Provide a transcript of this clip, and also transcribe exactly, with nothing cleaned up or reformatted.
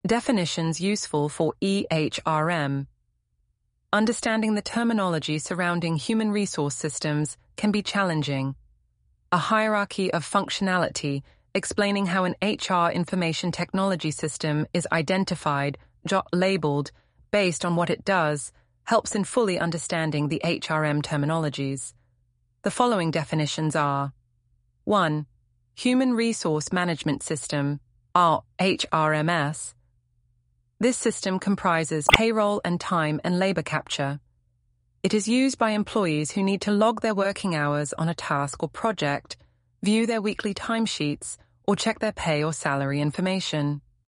Definitions useful for E H R M. Understanding the terminology surrounding human resource systems can be challenging. A hierarchy of functionality explaining how an H R information technology system is identified, labeled, based on what it does, helps in fully understanding the H R M terminologies. The following definitions are: one. Human Resource Management System, or H R M S. This system comprises payroll and time and labor capture. It is used by employees who need to log their working hours on a task or project, view their weekly timesheets, or check their pay or salary information.